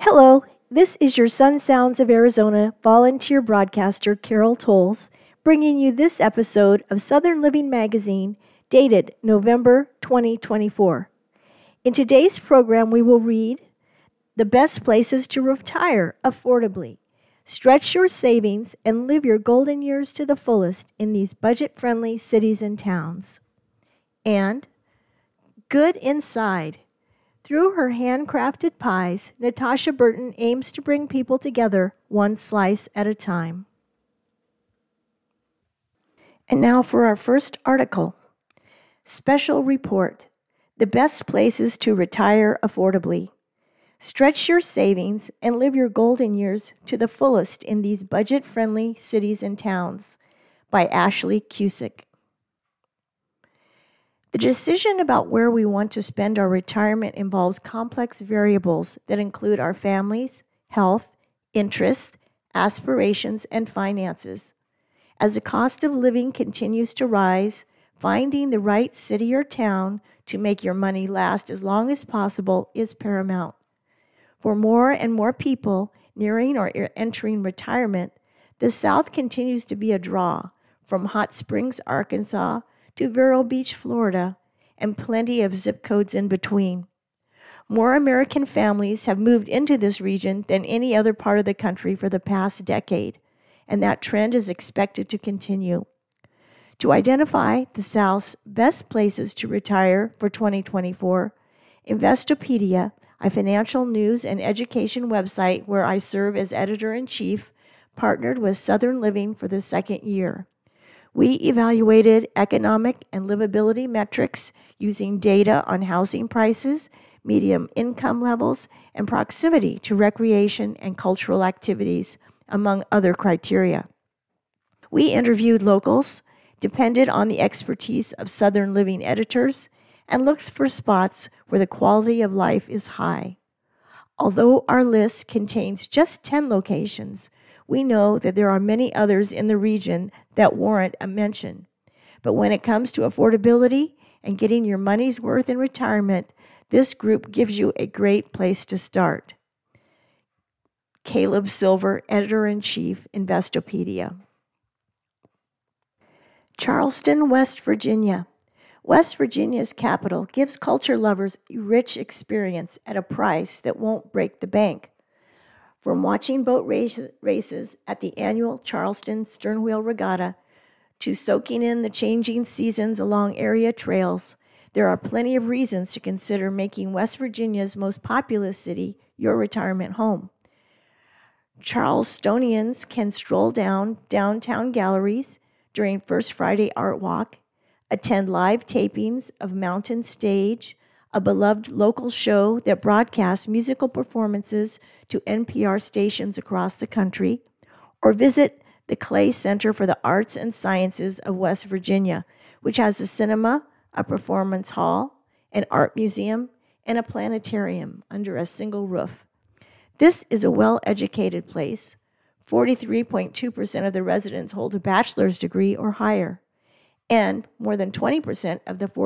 Hello, this is your Sun Sounds of Arizona volunteer broadcaster Carol Tolles, bringing you this episode of Southern Living Magazine, dated November 2024. In today's program, we will read The Best Places to Retire Affordably. Stretch your savings and live your golden years to the fullest in these budget-friendly cities and towns. And Good Inside. Through her handcrafted pies, Natasha Burton aims to bring people together one slice at a time. And now for our first article. Special Report. The Best Places to Retire Affordably. Stretch your savings and live your golden years to the fullest in these budget-friendly cities and towns, by Ashley Cusick. The decision about where we want to spend our retirement involves complex variables that include our families, health, interests, aspirations, and finances. As the cost of living continues to rise, finding the right city or town to make your money last as long as possible is paramount. For more and more people nearing or entering retirement, the South continues to be a draw, from Hot Springs, Arkansas, to Vero Beach, Florida, and plenty of zip codes in between. More American families have moved into this region than any other part of the country for the past decade, and that trend is expected to continue. To identify the South's best places to retire for 2024, Investopedia, a financial news and education website where I serve as editor-in-chief, partnered with Southern Living for the second year. We evaluated economic and livability metrics using data on housing prices, median income levels, and proximity to recreation and cultural activities, among other criteria. We interviewed locals, depended on the expertise of Southern Living editors, and looked for spots where the quality of life is high. Although our list contains just 10 locations, we know that there are many others in the region that warrant a mention. But when it comes to affordability and getting your money's worth in retirement, this group gives you a great place to start. Caleb Silver, Editor-in-Chief, Investopedia. Charleston, West Virginia. West Virginia's capital gives culture lovers a rich experience at a price that won't break the bank. From watching boat races at the annual Charleston Sternwheel Regatta to soaking in the changing seasons along area trails, there are plenty of reasons to consider making West Virginia's most populous city your retirement home. Charlestonians can stroll down downtown galleries during First Friday Art Walk, attend live tapings of Mountain Stage, a beloved local show that broadcasts musical performances to NPR stations across the country, or visit the Clay Center for the Arts and Sciences of West Virginia, which has a cinema, a performance hall, an art museum, and a planetarium under a single roof. This is a well-educated place. 43.2% of the residents hold a bachelor's degree or higher, and more than 20% of the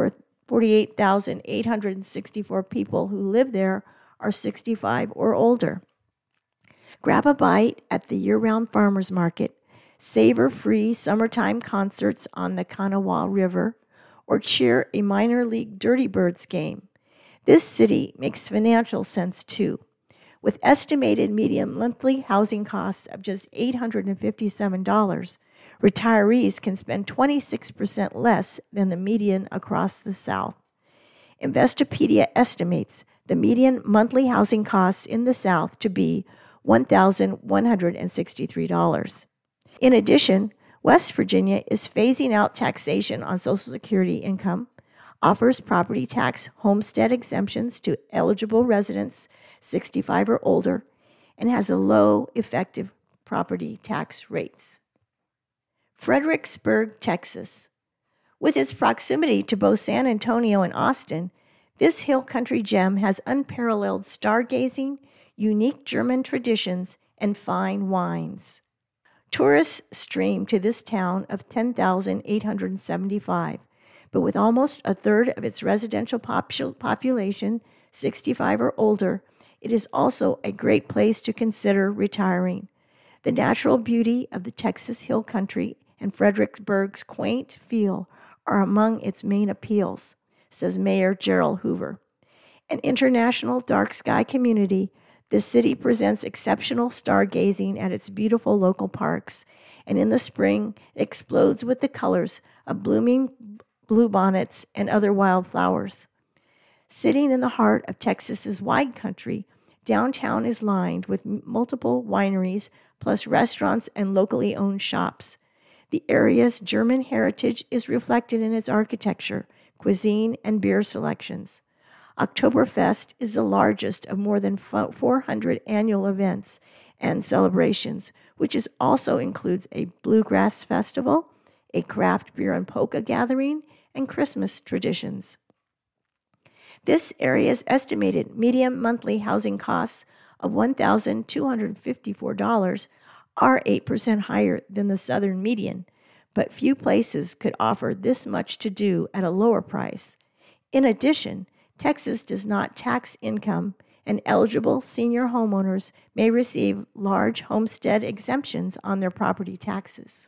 48,864 people who live there are 65 or older. Grab a bite at the year-round farmers market, savor free summertime concerts on the Kanawha River, or cheer a minor league Dirty Birds game. This city makes financial sense too. With estimated median monthly housing costs of just $857, retirees can spend 26% less than the median across the South. Investopedia estimates the median monthly housing costs in the South to be $1,163. In addition, West Virginia is phasing out taxation on Social Security income, offers property tax homestead exemptions to eligible residents 65 or older, and has a low effective property tax rates. Fredericksburg, Texas. With its proximity to both San Antonio and Austin, this hill country gem has unparalleled stargazing, unique German traditions, and fine wines. Tourists stream to this town of 10,875, but with almost a third of its residential population 65 or older, It is also a great place to consider retiring. The natural beauty of the Texas Hill Country and Fredericksburg's quaint feel are among its main appeals, says Mayor Gerald Hoover. An international dark sky community, the city presents exceptional stargazing at its beautiful local parks, and in the spring it explodes with the colors of blooming bluebonnets and other wildflowers. Sitting in the heart of Texas's wide country, downtown is lined with multiple wineries, plus restaurants and locally owned shops. The area's German heritage is reflected in its architecture, cuisine, and beer selections. Oktoberfest is the largest of more than 400 annual events and celebrations, which also includes a bluegrass festival, a craft beer and polka gathering, and Christmas traditions. This area's estimated median monthly housing costs of $1,254 are 8% higher than the southern median, but few places could offer this much to do at a lower price. In addition, Texas does not tax income, and eligible senior homeowners may receive large homestead exemptions on their property taxes.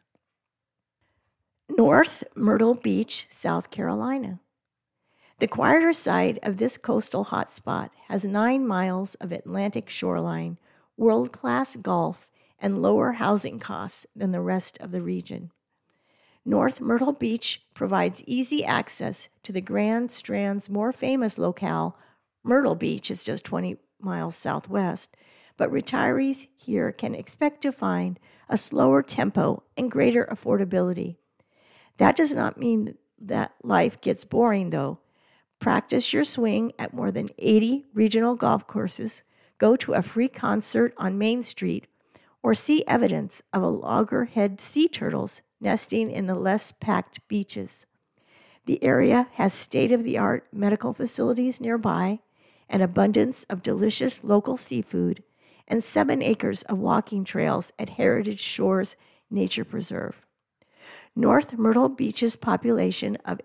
North Myrtle Beach, South Carolina. The quieter side of this coastal hotspot has 9 miles of Atlantic shoreline, world-class golf, and lower housing costs than the rest of the region. North Myrtle Beach provides easy access to the Grand Strand's more famous locale. Myrtle Beach is just 20 miles southwest, but retirees here can expect to find a slower tempo and greater affordability. That does not mean that life gets boring, though. Practice your swing at more than 80 regional golf courses, go to a free concert on Main Street, or see evidence of a loggerhead sea turtles nesting in the less packed beaches. The area has state-of-the-art medical facilities nearby, an abundance of delicious local seafood, and 7 acres of walking trails at Heritage Shores Nature Preserve. North Myrtle Beach's population of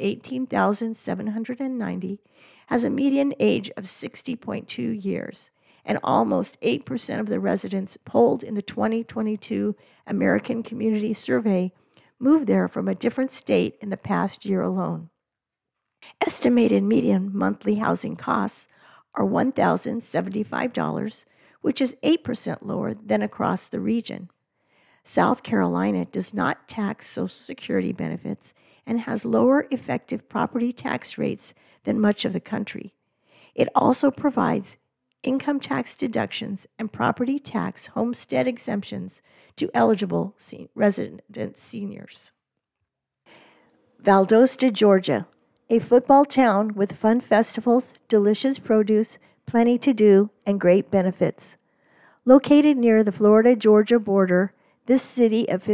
18,790 has a median age of 60.2 years, and almost 8% of the residents polled in the 2022 American Community Survey moved there from a different state in the past year alone. Estimated median monthly housing costs are $1,075, which is 8% lower than across the region. South Carolina does not tax Social Security benefits and has lower effective property tax rates than much of the country. It also provides income tax deductions and property tax homestead exemptions to eligible resident seniors. Valdosta, Georgia, a football town with fun festivals, delicious produce, plenty to do, and great benefits. Located near the Florida-Georgia border, this city of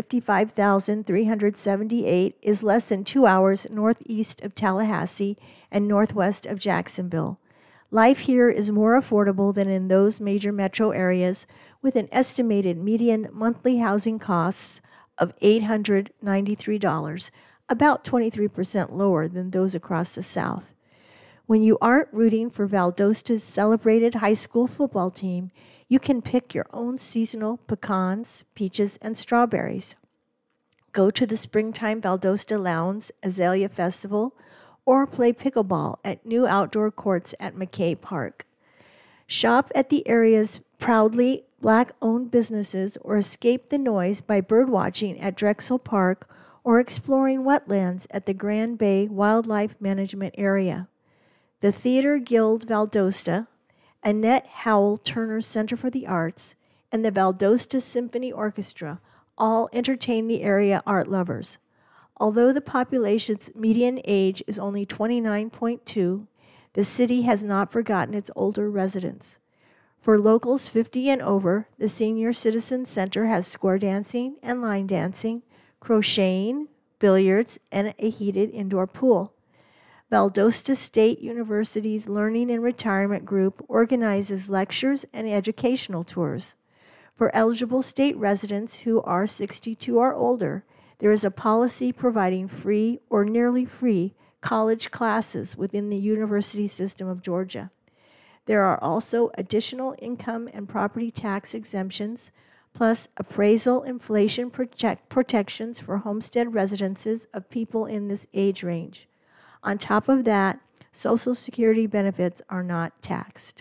55,378 is less than 2 hours northeast of Tallahassee and northwest of Jacksonville. Life here is more affordable than in those major metro areas, with an estimated median monthly housing costs of $893, about 23% lower than those across the South. When you aren't rooting for Valdosta's celebrated high school football team, you can pick your own seasonal pecans, peaches, and strawberries. Go to the Springtime Valdosta Lounge Azalea Festival, or play pickleball at new outdoor courts at McKay Park. Shop at the area's proudly Black-owned businesses, or escape the noise by birdwatching at Drexel Park or exploring wetlands at the Grand Bay Wildlife Management Area. The Theater Guild Valdosta, Annette Howell Turner Center for the Arts, and the Valdosta Symphony Orchestra all entertain the area art lovers. Although the population's median age is only 29.2, the city has not forgotten its older residents. For locals 50 and over, the Senior Citizen Center has square dancing and line dancing, crocheting, billiards, and a heated indoor pool. Valdosta State University's Learning and Retirement Group organizes lectures and educational tours. For eligible state residents who are 62 or older, there is a policy providing free or nearly free college classes within the University System of Georgia. There are also additional income and property tax exemptions, plus appraisal inflation protections for homestead residences of people in this age range. On top of that, Social Security benefits are not taxed.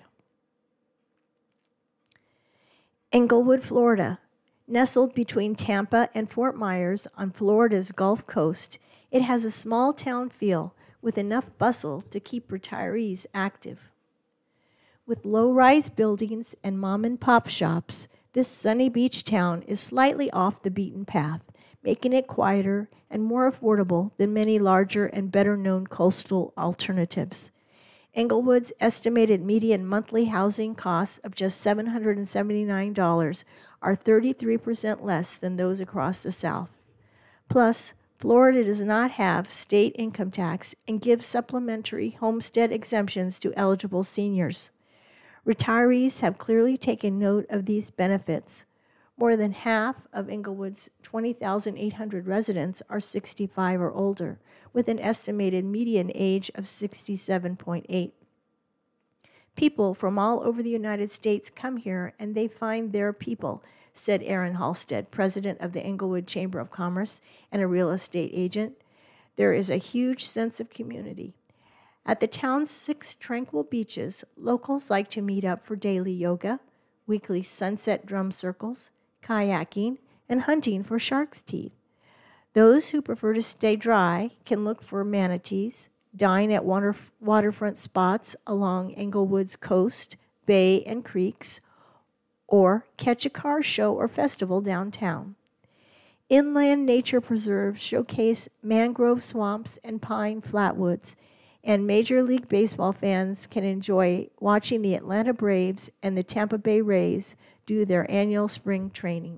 Englewood, Florida. Nestled between Tampa and Fort Myers on Florida's Gulf Coast, it has a small town feel with enough bustle to keep retirees active. With low-rise buildings and mom-and-pop shops, this sunny beach town is slightly off the beaten path, making it quieter and more affordable than many larger and better-known coastal alternatives. Englewood's estimated median monthly housing costs of just $779 are 33% less than those across the South. Plus, Florida does not have state income tax and gives supplementary homestead exemptions to eligible seniors. Retirees have clearly taken note of these benefits. More than half of Englewood's 20,800 residents are 65 or older, with an estimated median age of 67.8. People from all over the United States come here and they find their people, said Aaron Halstead, president of the Englewood Chamber of Commerce and a real estate agent. There is a huge sense of community. At the town's 6 tranquil beaches, locals like to meet up for daily yoga, weekly sunset drum circles, kayaking, and hunting for shark's teeth. Those who prefer to stay dry can look for manatees, dine at waterfront spots along Englewood's coast, bay, and creeks, or catch a car show or festival downtown. Inland nature preserves showcase mangrove swamps and pine flatwoods, and Major League Baseball fans can enjoy watching the Atlanta Braves and the Tampa Bay Rays do their annual spring training.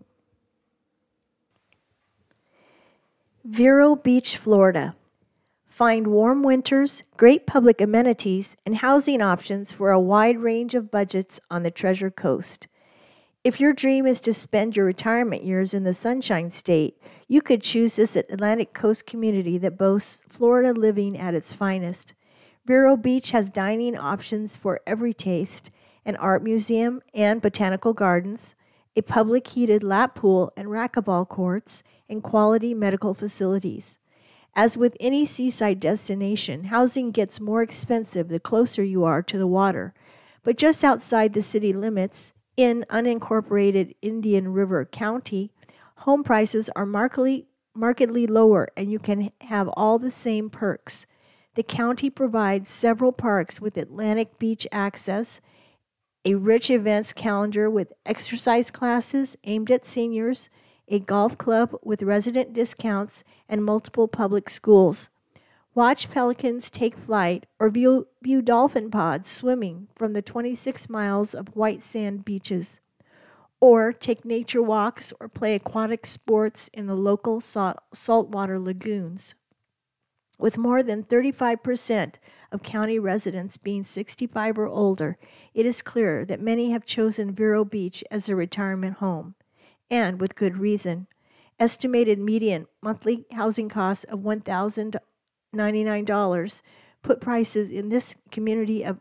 Vero Beach, Florida. Find warm winters, great public amenities, and housing options for a wide range of budgets on the Treasure Coast. If your dream is to spend your retirement years in the Sunshine State, you could choose this Atlantic Coast community that boasts Florida living at its finest. Vero Beach has dining options for every taste, an art museum and botanical gardens, a public heated lap pool and racquetball courts, and quality medical facilities. As with any seaside destination, housing gets more expensive the closer you are to the water. But just outside the city limits, in unincorporated Indian River County, home prices are markedly lower and you can have all the same perks. The county provides several parks with Atlantic Beach access, a rich events calendar with exercise classes aimed at seniors, a golf club with resident discounts, and multiple public schools. Watch pelicans take flight or view dolphin pods swimming from the 26 miles of white sand beaches. Or take nature walks or play aquatic sports in the local saltwater lagoons. With more than 35% of county residents being 65 or older, it is clear that many have chosen Vero Beach as their retirement home, and with good reason. Estimated median monthly housing costs of $1,099 put prices in this community of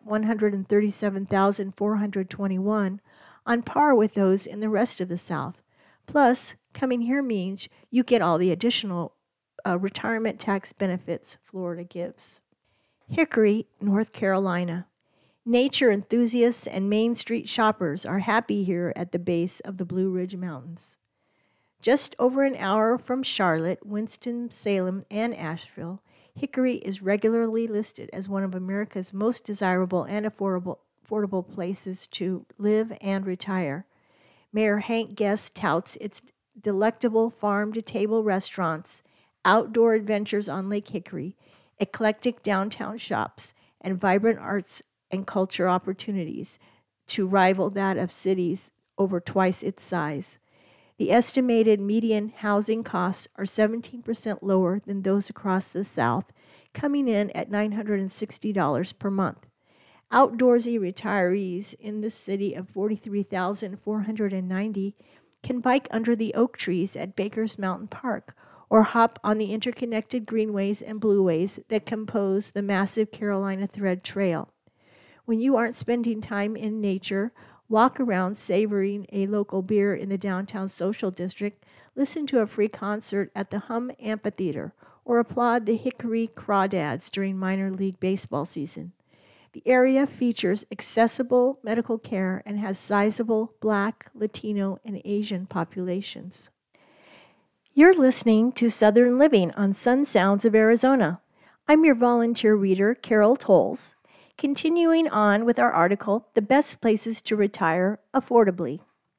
$137,421 on par with those in the rest of the South. Plus, coming here means you get all the additional retirement tax benefits Florida gives. Hickory, North Carolina. Nature enthusiasts and Main Street shoppers are happy here at the base of the Blue Ridge Mountains. Just over an hour from Charlotte, Winston-Salem, and Asheville, Hickory is regularly listed as one of America's most desirable and affordable places to live and retire. Mayor Hank Guest touts its delectable farm-to-table restaurants, outdoor adventures on Lake Hickory, eclectic downtown shops, and vibrant arts and culture opportunities to rival that of cities over twice its size. The estimated median housing costs are 17% lower than those across the South, coming in at $960 per month. Outdoorsy retirees in the city of 43,490 can bike under the oak trees at Baker's Mountain Park or hop on the interconnected greenways and blueways that compose the massive Carolina Thread Trail. When you aren't spending time in nature, walk around savoring a local beer in the downtown social district, listen to a free concert at the Hum Amphitheater, or applaud the Hickory Crawdads during minor league baseball season. The area features accessible medical care and has sizable Black, Latino, and Asian populations. You're listening to Southern Living on Sun Sounds of Arizona. I'm your volunteer reader, Carol Tolles, continuing on with our article, The Best Places to Retire Affordably.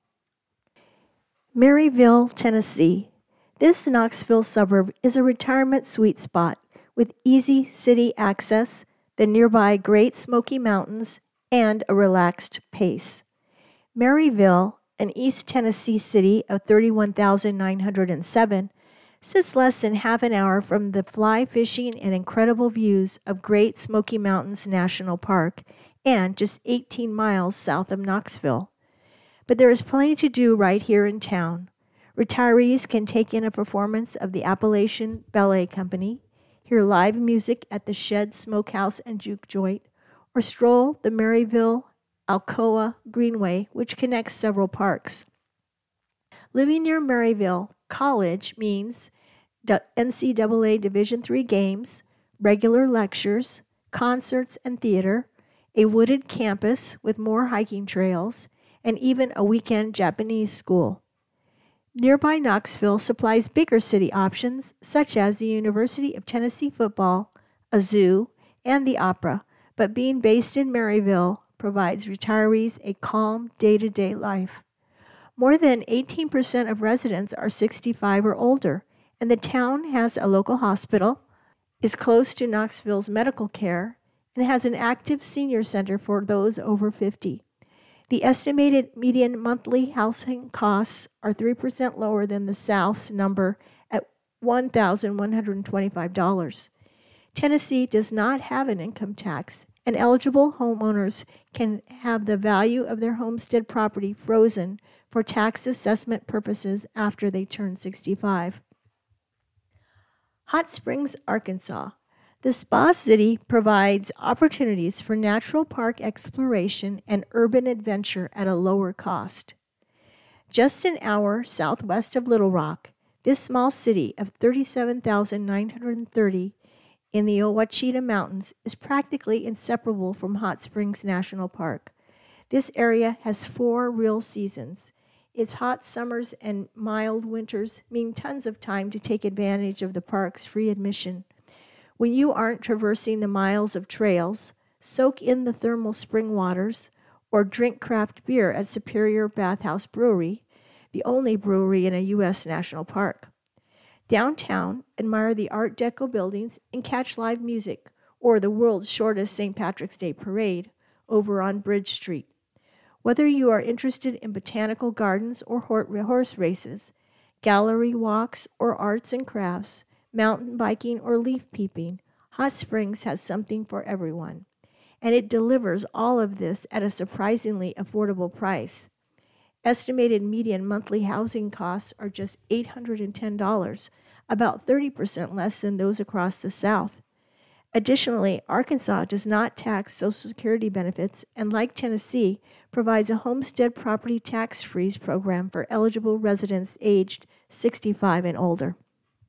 Maryville, Tennessee. This Knoxville suburb is a retirement sweet spot with easy city access, the nearby Great Smoky Mountains, and a relaxed pace. Maryville, an East Tennessee city of 31,907, sits less than half an hour from the fly fishing and incredible views of Great Smoky Mountains National Park and just 18 miles south of Knoxville. But there is plenty to do right here in town. Retirees can take in a performance of the Appalachian Ballet Company, hear live music at the Shed Smokehouse and Juke Joint, or stroll the Maryville-Alcoa Greenway, which connects several parks. Living near Maryville College means NCAA Division III games, regular lectures, concerts and theater, a wooded campus with more hiking trails, and even a weekend Japanese school. Nearby Knoxville supplies bigger city options such as the University of Tennessee football, a zoo, and the opera, but being based in Maryville provides retirees a calm day-to-day life. More than 18% of residents are 65 or older, and the town has a local hospital, is close to Knoxville's medical care, and has an active senior center for those over 50. The estimated median monthly housing costs are 3% lower than the South's number at $1,125. Tennessee does not have an income tax, and eligible homeowners can have the value of their homestead property frozen for tax assessment purposes after they turn 65. Hot Springs, Arkansas. The Spa City provides opportunities for natural park exploration and urban adventure at a lower cost. Just an hour southwest of Little Rock, this small city of 37,930 in the Ouachita Mountains is practically inseparable from Hot Springs National Park. This area has 4 real seasons. Its hot summers and mild winters mean tons of time to take advantage of the park's free admission. When you aren't traversing the miles of trails, soak in the thermal spring waters, or drink craft beer at Superior Bathhouse Brewery, the only brewery in a U.S. national park. Downtown, admire the Art Deco buildings and catch live music, or the world's shortest St. Patrick's Day parade, over on Bridge Street. Whether you are interested in botanical gardens or horse races, gallery walks or arts and crafts, mountain biking or leaf peeping, Hot Springs has something for everyone. And it delivers all of this at a surprisingly affordable price. Estimated median monthly housing costs are just $810, about 30% less than those across the South. Additionally, Arkansas does not tax Social Security benefits and, like Tennessee, provides a homestead property tax freeze program for eligible residents aged 65 and older.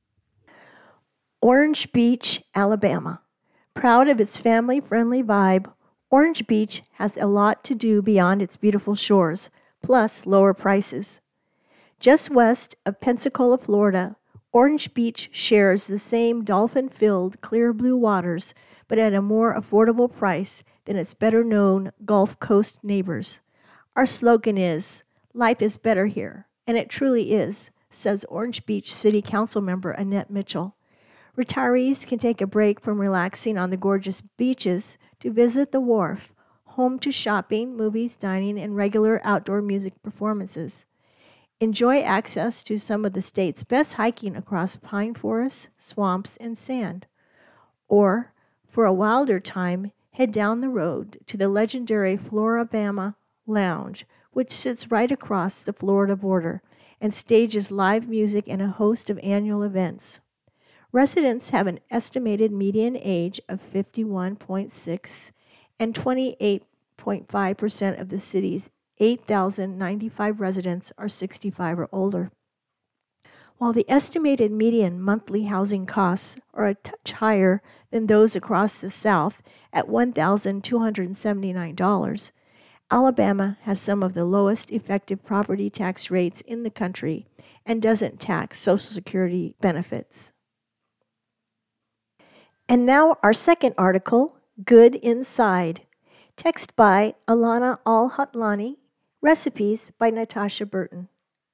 Orange Beach, Alabama. Proud of its family-friendly vibe, Orange Beach has a lot to do beyond its beautiful shores, plus lower prices. Just west of Pensacola, Florida, Orange Beach shares the same dolphin-filled clear blue waters, but at a more affordable price than its better-known Gulf Coast neighbors. Our slogan is, "Life is better here," and it truly is, says Orange Beach City Council member Annette Mitchell. Retirees can take a break from relaxing on the gorgeous beaches to visit the wharf, home to shopping, movies, dining, and regular outdoor music performances. Enjoy access to some of the state's best hiking across pine forests, swamps, and sand. Or, for a wilder time, head down the road to the legendary Florabama Lounge, which sits right across the Florida border and stages live music and a host of annual events. Residents have an estimated median age of 51.6 and 28.5% of the city's 8,095 residents are 65 or older. While the estimated median monthly housing costs are a touch higher than those across the South at $1,279, Alabama has some of the lowest effective property tax rates in the country and doesn't tax Social Security benefits. And now our second article, Good Inside. Text by Alana Al-Hatlani. Recipes by Natasha Burton.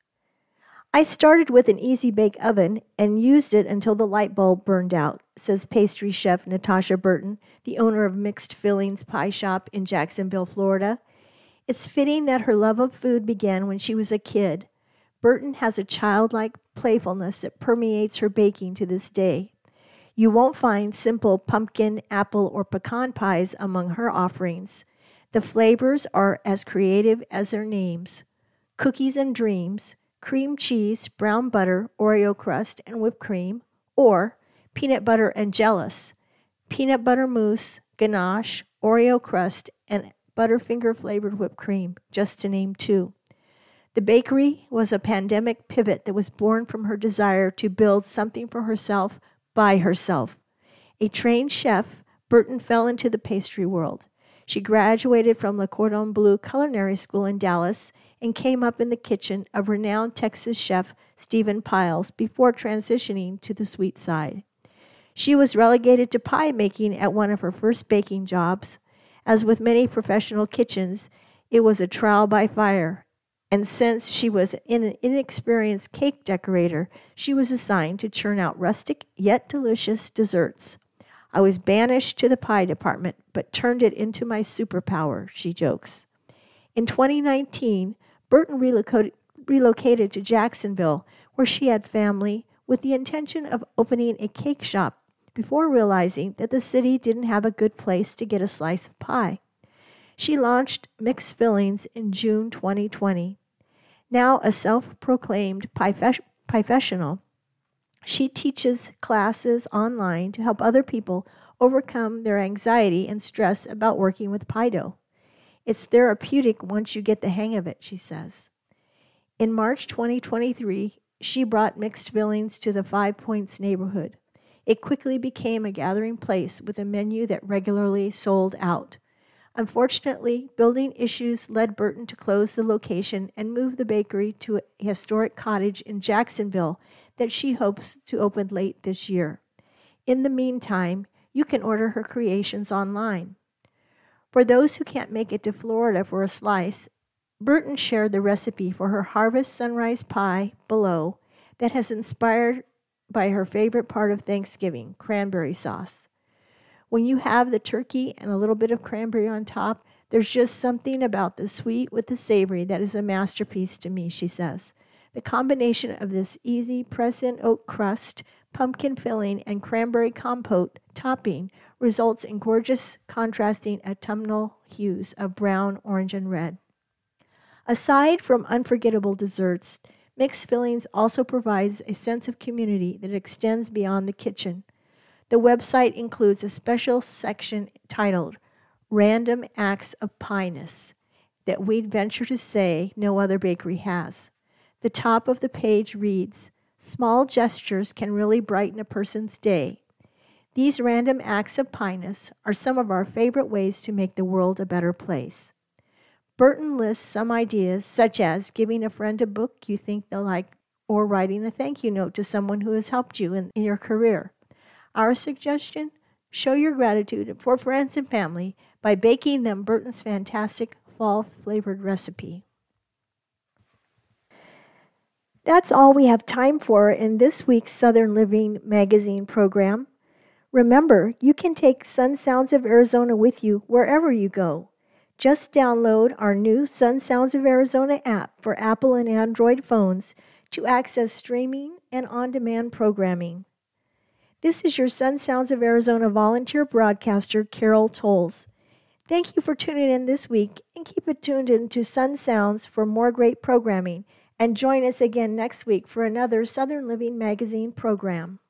I started with an easy bake oven and used it until the light bulb burned out, says pastry chef Natasha Burton, the owner of Mixed Fillings Pie Shop in Jacksonville, Florida. It's fitting that her love of food began when she was a kid. Burton has a childlike playfulness that permeates her baking to this day. You won't find simple pumpkin, apple, or pecan pies among her offerings. The flavors are as creative as their names. Cookies and dreams, cream cheese, brown butter, Oreo crust, and whipped cream, or peanut butter and jealous, peanut butter mousse, ganache, Oreo crust, and Butterfinger-flavored whipped cream, just to name two. The bakery was a pandemic pivot that was born from her desire to build something for herself by herself. A trained chef, Burton fell into the pastry world. She graduated from Le Cordon Bleu Culinary School in Dallas and came up in the kitchen of renowned Texas chef Stephen Piles before transitioning to the sweet side. She was relegated to pie making at one of her first baking jobs. As with many professional kitchens, it was a trial by fire, and since she was an inexperienced cake decorator, she was assigned to churn out rustic yet delicious desserts. I was banished to the pie department, but turned it into my superpower, she jokes. In 2019, Burton relocated to Jacksonville, where she had family, with the intention of opening a cake shop before realizing that the city didn't have a good place to get a slice of pie. She launched Mixed Fillings in June 2020. Now a self-proclaimed pie-professional, she teaches classes online to help other people overcome their anxiety and stress about working with pie dough. It's therapeutic once you get the hang of it, she says. In March 2023, she brought Mixed Fillings to the Five Points neighborhood. It quickly became a gathering place with a menu that regularly sold out. Unfortunately, building issues led Burton to close the location and move the bakery to a historic cottage in Jacksonville that she hopes to open late this year. In the meantime, you can order her creations online. For those who can't make it to Florida for a slice, Burton shared the recipe for her Harvest Sunrise Pie below that has inspired by her favorite part of Thanksgiving, cranberry sauce. When you have the turkey and a little bit of cranberry on top, there's just something about the sweet with the savory that is a masterpiece to me, she says. The combination of this easy press-in oat crust, pumpkin filling, and cranberry compote topping results in gorgeous contrasting autumnal hues of brown, orange, and red. Aside from unforgettable desserts, Mixed Fillings also provides a sense of community that extends beyond the kitchen. The website includes a special section titled Random Acts of Pie-ness that we'd venture to say no other bakery has. The top of the page reads, "Small gestures can really brighten a person's day. These random acts of pie-ness are some of our favorite ways to make the world a better place." Burton lists some ideas, such as giving a friend a book you think they'll like or writing a thank you note to someone who has helped you in your career. Our suggestion? Show your gratitude for friends and family by baking them Burton's fantastic fall-flavored recipe. That's all we have time for in this week's Southern Living Magazine program. Remember, you can take Sun Sounds of Arizona with you wherever you go. Just download our new Sun Sounds of Arizona app for Apple and Android phones to access streaming and on-demand programming. This is your Sun Sounds of Arizona volunteer broadcaster, Carol Tolles. Thank you for tuning in this week, and keep it tuned in to Sun Sounds for more great programming. And join us again next week for another Southern Living Magazine program.